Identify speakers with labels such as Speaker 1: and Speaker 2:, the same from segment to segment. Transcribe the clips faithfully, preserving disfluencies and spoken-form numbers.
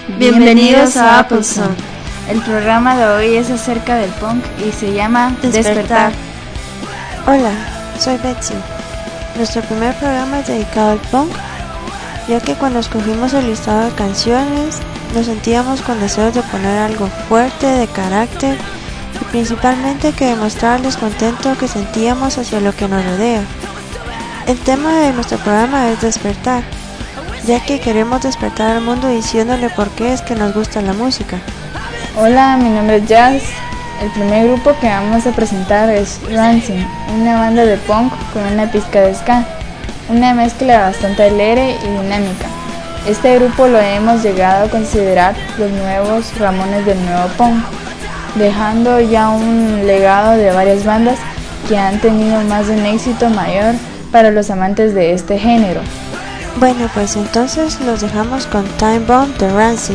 Speaker 1: Bienvenidos a Applesome. El programa de hoy es acerca del punk y se llama Despertar. Despertar.
Speaker 2: Hola, soy Betsy. Nuestro primer programa es dedicado al punk, ya que cuando escogimos el listado de canciones nos sentíamos con deseos de poner algo fuerte, de carácter y principalmente que demostrara el descontento que sentíamos hacia lo que nos rodea. El tema de nuestro programa es despertar, ya que queremos despertar al mundo diciéndole por qué es que nos gusta la música.
Speaker 1: Hola, mi nombre es Jazz. El primer grupo que vamos a presentar es Rancid, una banda de punk con una pizca de ska, una mezcla bastante alegre y dinámica. Este grupo lo hemos llegado a considerar los nuevos Ramones del nuevo punk, dejando ya un legado de varias bandas que han tenido más de un éxito mayor para los amantes de este género.
Speaker 2: Bueno, pues entonces los dejamos con Time Bomb de Rancid.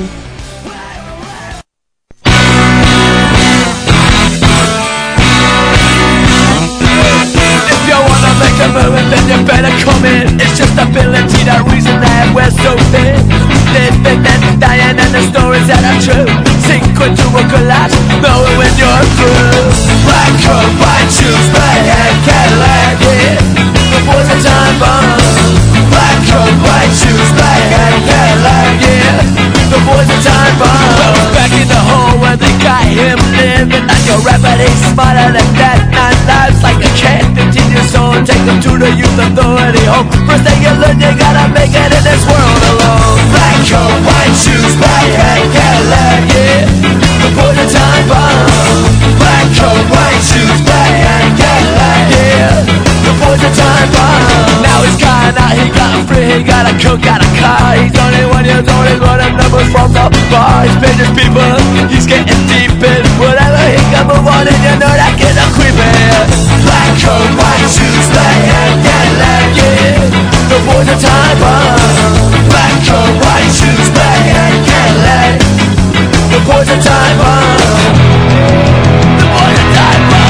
Speaker 3: Then you better come in. It's just ability, that reason that we're so thin. Living and dying and the stories that are true. Sink into a collapse, knowing when you're through. Black coat, white shoes, red hair, Cadillac, yeah. The boys are time bomb. Black coat, white shoes, red hair, Cadillac, yeah. The boys are time bomb. Well, back in the hole where they got him living like a rapper, he's smarter than that. Nine lives like a cat, fifteen years old, take them to the youth authority home. First thing you learn, you gotta make it in this world alone. Black coat, white shoes, black hat, Cadillac, yeah. The boys are time bomb. Black coat, white shoes, black hat, Cadillac, yeah. The boys are time bomb. Now he's gone out, he got free, he got a coat, got a car. He's twenty-one years old, he's running numbers from the bar. He's paying his people, he's getting deep in whatever he can move on, and you know that kid's a creepin'. Black coat, white shoes, black hat, Cadillac, yeah. The boys are time bomb. Black coat, white shoes, black hat, Cadillac. The boys are time bomb. The boys are time bomb.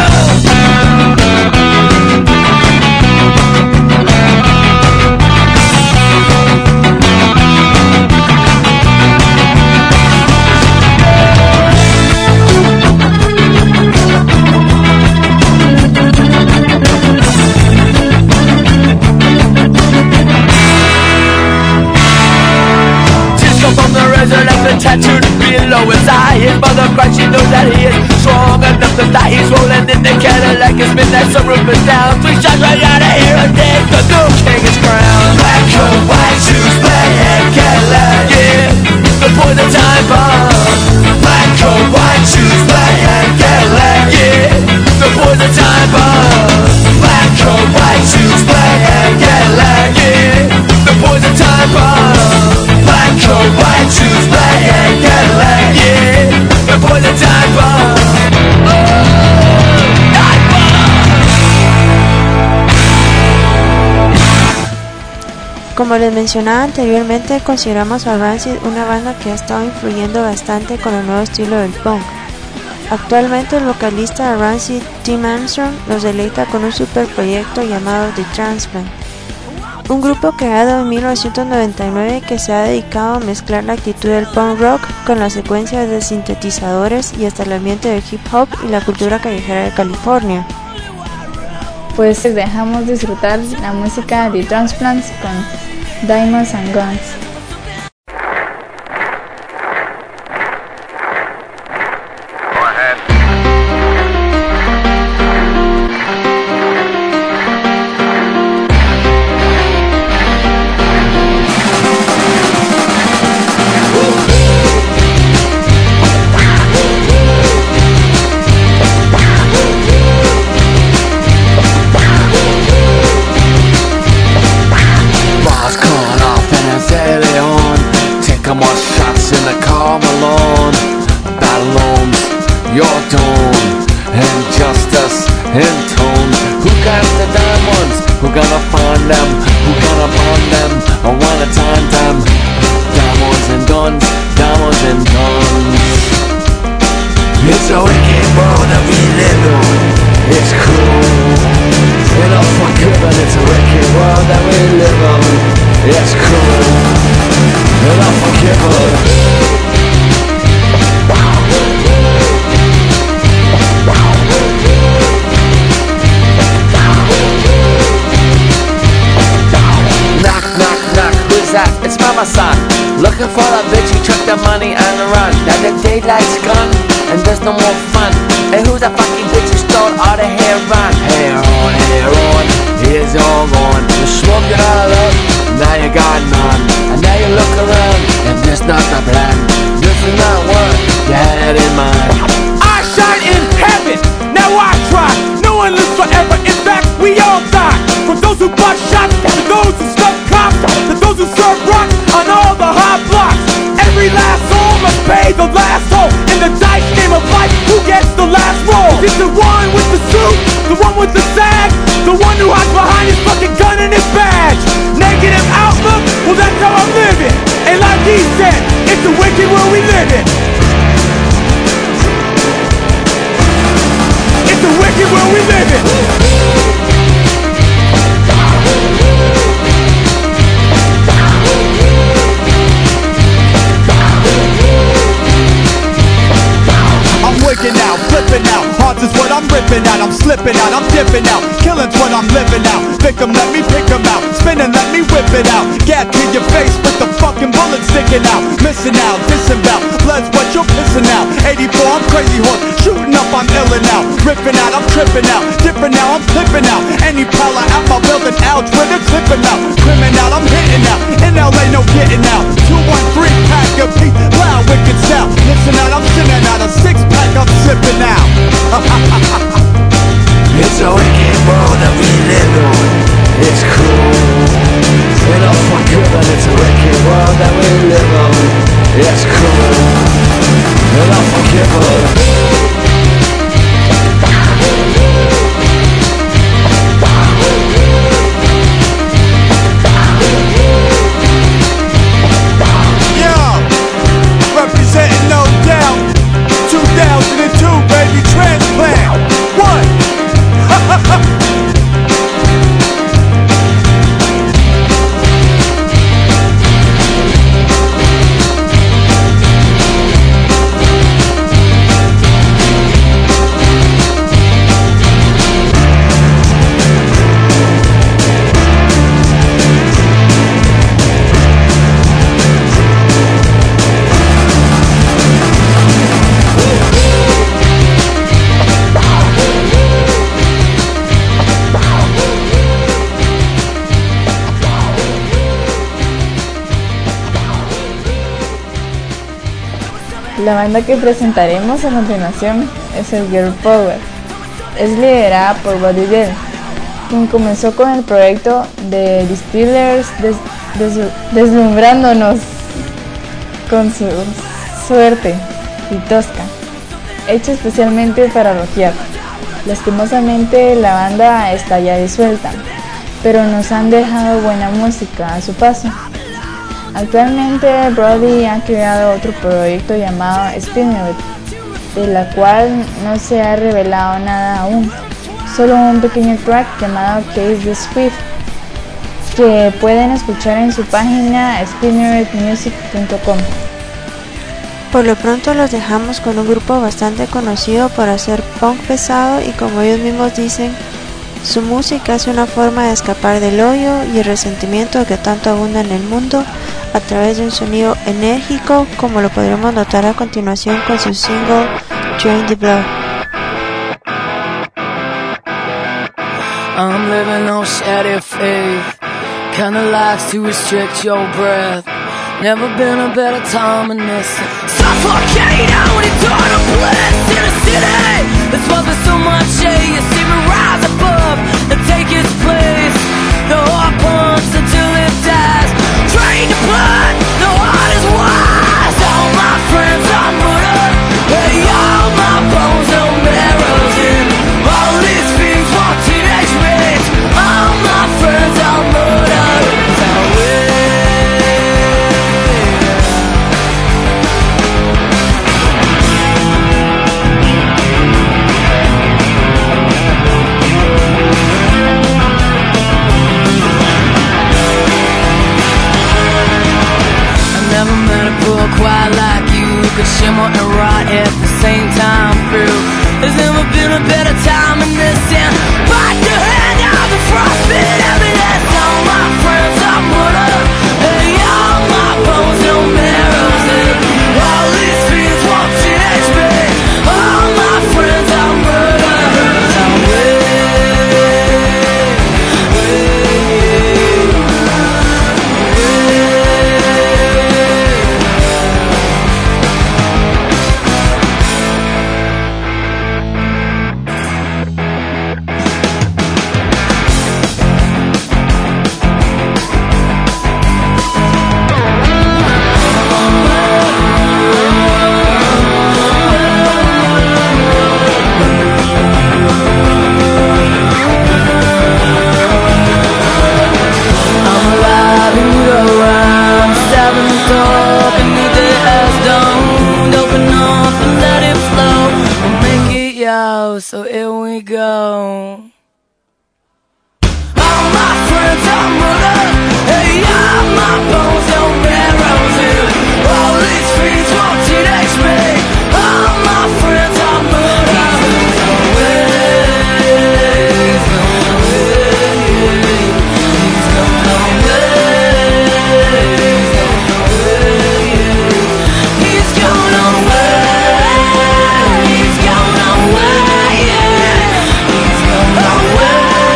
Speaker 3: Tattooed below his eye. His mother cries, she knows that he is strong enough to die. He's rolling in the Cadillac, his midnight sunroof is down. Three shots right out of here and take the new king is crowned. Black coat, white shoes, black hat, Cadillac, yeah. The boys are time bomb. Black coat, white shoes, black hat, Cadillac, yeah. The boys are time bomb. Black coat, white shoes, black hat, Cadillac, yeah. The boys are time bomb. Black coat, white shoes, black hat, Cadillac, yeah. The boys are time bomb. Oh, time bomb.
Speaker 2: Como les mencionaba anteriormente, consideramos a Rancid una banda que ha estado influyendo bastante con el nuevo estilo del punk. Actualmente el vocalista de Rancid, Tim Armstrong, nos deleita con un super proyecto llamado The Transplant, un grupo creado en mil novecientos noventa y nueve que se ha dedicado a mezclar la actitud del punk rock con las secuencias de sintetizadores y hasta el ambiente del hip hop y la cultura callejera de California.
Speaker 1: Pues dejamos disfrutar la música de The Transplants con Diamonds and Guns.
Speaker 3: It's a wicked world that we live in. It's cruel and unforgiving. It's a wicked world that we live in. It's cruel and unforgiving. looking for that bitch who took the money and run. Now the daylight's gone and there's no more fun. Hey, who's that fucking bitch who stole all the hair on? Hair on, hair on, here's all gone. You smoked it all up, now you got none. And now you look around, and this not the plan. This is not what you had in mind.
Speaker 4: I shine in heaven, now I try. No one lives forever, in fact we all die. From those who bought shots, to those who stuck cops, to those who serve rocks on all the hot blocks. Every last soul must pay the last toll. In the dice game of life, who gets the last roll? Is it the one with the suit, the one with the sag, the one who hides behind his fucking gun and his badge? Negative outlook, well that's how I'm living. And like he said, it's a wicked world we live in. It's a wicked world we live in. I'm wicked out, flipping out. Hearts is what I'm ripping out. I'm slipping out, I'm dipping out. Killing's what I'm living out. Victim, let me pick 'em out. Spinning, let me whip it out. Gat to your face with the fucking bullet sticking out. Missing out, disembowel. Blood's what you're pissing out. eighty-four, I'm crazy horse. Shooting up, I'm illin' out. Ripping out, I'm tripping out. Different now, I'm flipping out. Any prowler out my building, ouch, with a clipping out. Criminal, I'm hitting out. In L A, no getting out. two one three, pack a beat, loud, wicked sound. Listen out, I'm sitting out. A six pack, I'm sipping out.
Speaker 3: It's a wicked world that we live on. It's cool. And all for good, and it's a wicked world that we live on. It's cool. And all for good.
Speaker 4: Representing no doubt. two thousand two, baby, transplant. What?
Speaker 1: La banda que presentaremos a continuación es el Girl Power. Es liderada por Buddy Dell, quien comenzó con el proyecto de Distillers des, des, deslumbrándonos con su suerte y tosca, hecha especialmente para rockear. Lastimosamente la banda está ya disuelta, pero nos han dejado buena música a su paso. Actualmente Brody ha creado otro proyecto llamado Spinneret, de la cual no se ha revelado nada aún, solo un pequeño track llamado Case the Swift, que pueden escuchar en su página spinneret music punto com.
Speaker 2: Por lo pronto los dejamos con un grupo bastante conocido por hacer punk pesado y, como ellos mismos dicen, su música es una forma de escapar del odio y el resentimiento que tanto abunda en el mundo a través de un sonido enérgico, como lo podremos notar a continuación con su single Drain the Blood.
Speaker 3: I'm living on steady faith, kinda likes to restrict your breath. Never been a better time than this. Suffocate out when it's on a bliss in a city that's supposed to so much shade. You see me rise above and take its place. The heart pumps until it dies. Drain the blood, the heart is wise. All my friends are murdered. Hey, all my bones are marrows in. All these things for teenage rage. All my friends are murdered. That way. Never met a so here we go. All my friends are murdered, hey, all my bones don't bear roses. All these fiends won't teenage me. All my friends are murdered. He's gone away, he's gone away, he's gone away, he's gone away, he's gone away, yeah. He's gone away.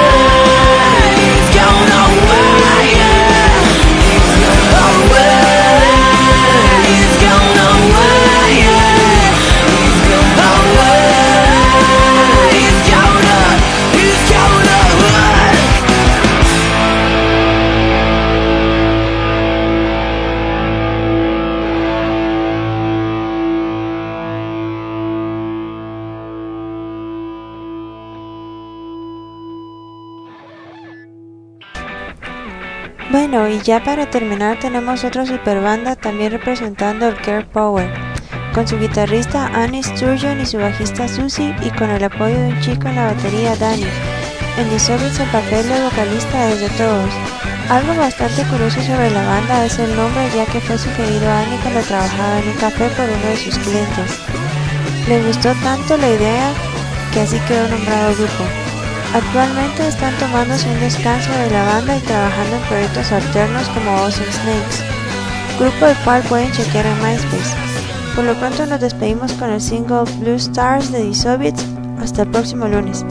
Speaker 2: Bueno, y ya para terminar tenemos otra super banda también representando el Girl Power, con su guitarrista Annie Sturgeon y su bajista Susie, y con el apoyo de un chico en la batería, Danny. En Dissolved el papel de vocalista es de todos. Algo bastante curioso sobre la banda es el nombre, ya que fue sugerido a Annie cuando trabajaba en un café por uno de sus clientes. Le gustó tanto la idea que así quedó nombrado el grupo. Actualmente están tomándose un descanso de la banda y trabajando en proyectos alternos como Awesome Snakes, grupo el cual pueden chequear en MySpace. Por lo pronto nos despedimos con el single Blue Stars de Dissolved. Hasta el próximo lunes.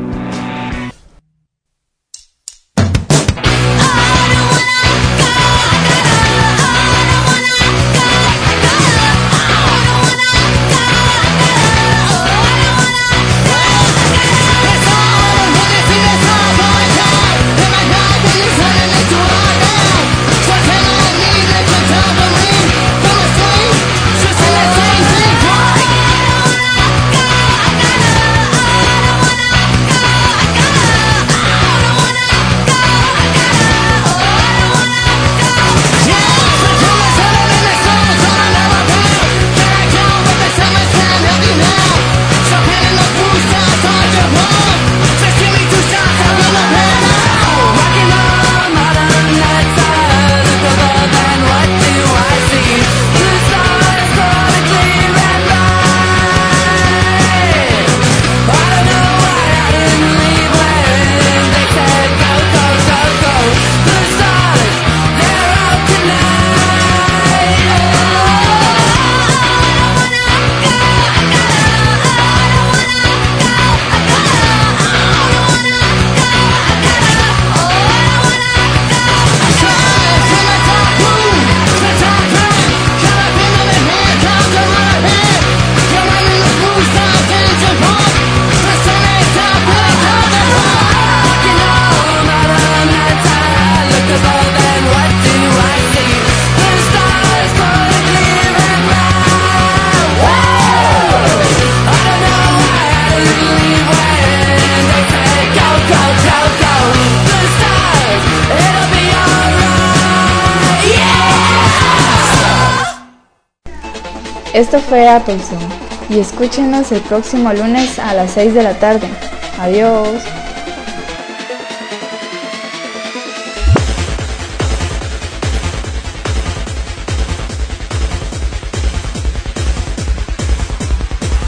Speaker 1: Esto fue Appleton y escúchenos el próximo lunes a las seis de la tarde. Adiós.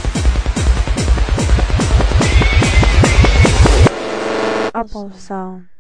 Speaker 2: Apple Sound.